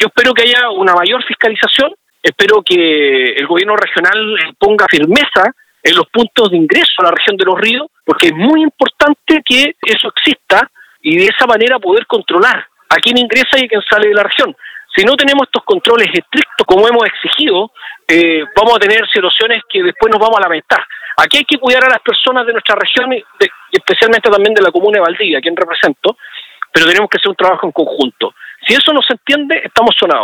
Yo espero que haya una mayor fiscalización, espero que el gobierno regional ponga firmeza en los puntos de ingreso a la región de Los Ríos, porque es muy importante que eso exista y de esa manera poder controlar a quién ingresa y a quién sale de la región. Si no tenemos estos controles estrictos como hemos exigido, vamos a tener situaciones que después nos vamos a lamentar. Aquí hay que cuidar a las personas de nuestra región y especialmente también de la comuna de Valdivia, a quien represento, pero tenemos que hacer un trabajo en conjunto. Si eso no se entiende, estamos sonados.